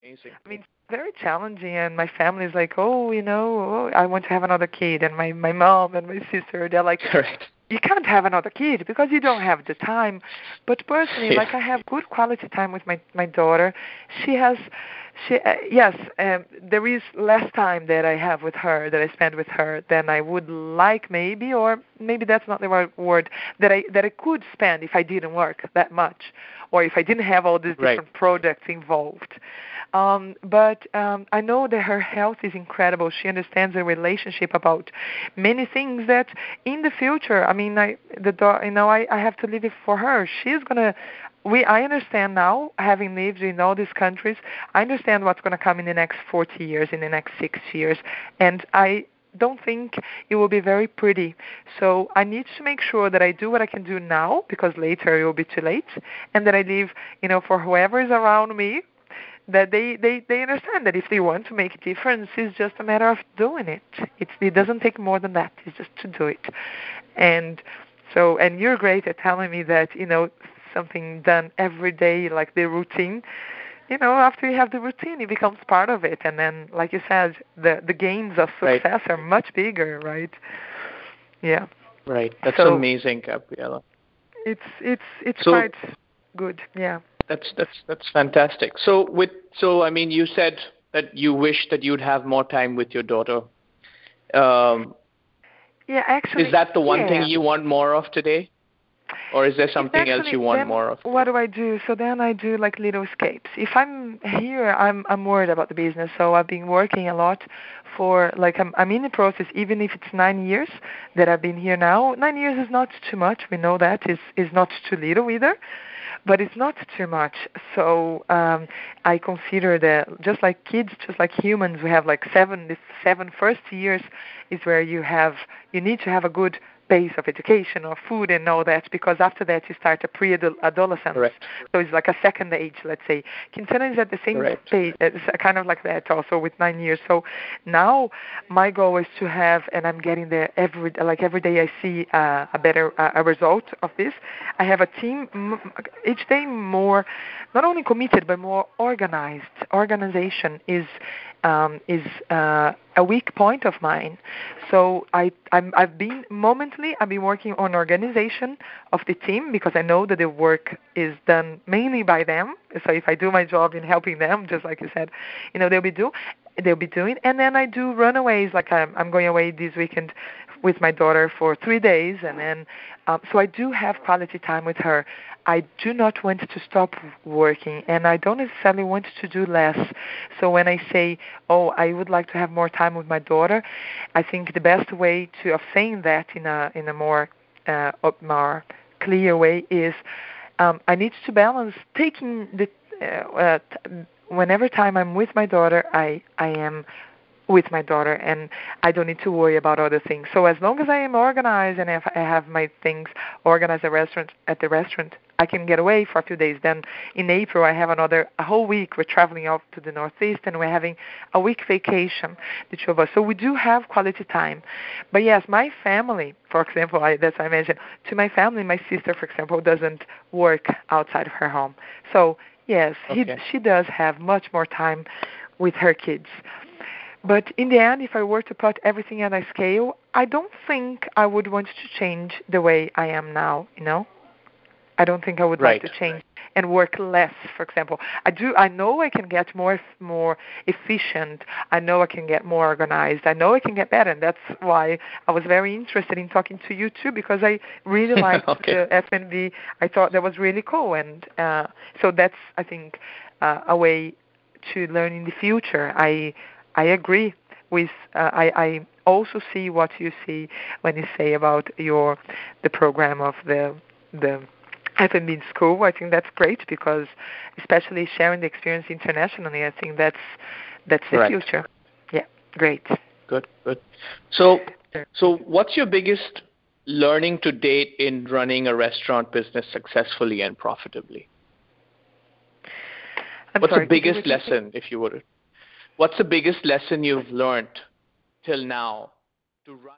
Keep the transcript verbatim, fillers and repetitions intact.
Amazing. I mean, it's very challenging, and my family is like, oh, you know, oh, I want to have another kid, and my my mom and my sister, they're like, Correct. you can't have another kid because you don't have the time. But personally, Yeah. like I have good quality time with my my daughter. She has, she uh, yes, um, there is less time that I have with her that I spend with her than I would like maybe, or maybe that's not the right word that I that I could spend if I didn't work that much, or if I didn't have all these Right. different projects involved. Um, but um, I know that her health is incredible. She understands the relationship about many things that in the future, I mean, I the do- you know, I, I have to leave it for her. She's gonna. We I understand now, having lived in all these countries, I understand what's gonna come in the next forty years, in the next six years, and I don't think it will be very pretty. So I need to make sure that I do what I can do now, because later it will be too late, and that I leave, you know, for whoever is around me, that they, they, they understand that if they want to make a difference, it's just a matter of doing it. It's, it doesn't take more than that. It's just to do it. And so, and you're great at telling me that, you know, something done every day, like the routine, you know, after you have the routine, it becomes part of it. And then, like you said, the, the gains of Right. success are much bigger, right? Yeah. Right. That's So amazing, Gabriela. it's, it's, it's So quite good. Yeah. that's that's that's fantastic. So with so I mean, you said that you wish that you'd have more time with your daughter. Um, Yeah, is actually, that the one thing yeah. you want more of today, or is there It's something else actually you want then more of what today? do I do? So then I do like little escapes. If I'm here, I'm I'm worried about the business. So I've been working a lot for like I'm I'm in the process. Even if it's nine years that I've been here now, nine years is not too much. We know that is is not too little either, but it's not too much. So um, I consider that just like kids, just like humans, we have like seven. The seven first years is where you have you need to have a good base of education or food and all that, because after that you start a pre-adolescence. Correct. So it's like a second age, let's say. Quintana is at the same Correct. page, it's kind of like that also with nine years. So now my goal is to have, and I'm getting there every, like every day I see uh, a better uh, a result of this. I have a team m- each day more, not only committed but more organized. Organization is um, is uh, a weak point of mine. So I, I'm, I've been momently, I've been working on organization of the team, because I know that the work is done mainly by them. So if I do my job in helping them, just like you said, you know, they'll be do, they'll be doing. And then I do runaways, like I'm, I'm going away this weekend with my daughter for three days, and then um, so I do have quality time with her. I do not want to stop working, and I don't necessarily want to do less. So when I say, oh, I would like to have more time with my daughter, I think the best way to of saying that in a in a more uh, more clear way is um, I need to balance taking the uh, uh, t- whenever time I'm with my daughter, I I am with my daughter, and I don't need to worry about other things. So as long as I am organized and if I have my things organized at restaurant at the restaurant, I can get away for a few days. Then in April I have another a whole week. We're traveling out to the Northeast and we're having a week vacation, the two of us. So we do have quality time. But yes, my family, for example, I, that's what I mentioned, to my family, my sister, for example, doesn't work outside of her home. So yes, he, Okay. she does have much more time with her kids. But in the end, if I were to put everything on a scale, I don't think I would want to change the way I am now, you know? I don't think I would like Right. to change and work less, for example. I do I know I can get more more efficient. I know I can get more organized. I know I can get better, and that's why I was very interested in talking to you too, because I really liked Okay. the F and B. I thought that was really cool, and uh, so that's, I think, uh, a way to learn in the future. I I agree with uh, I I also see what you see when you say about your the program of the the F and B in school. I think that's great, because especially sharing the experience internationally, I think that's that's the Right. future. Yeah, great. Good. Good. So, so what's your biggest learning to date in running a restaurant business successfully and profitably? I'm What's the sorry, could you biggest repeat it? lesson, if you would? What's the biggest lesson you've learned till now to run?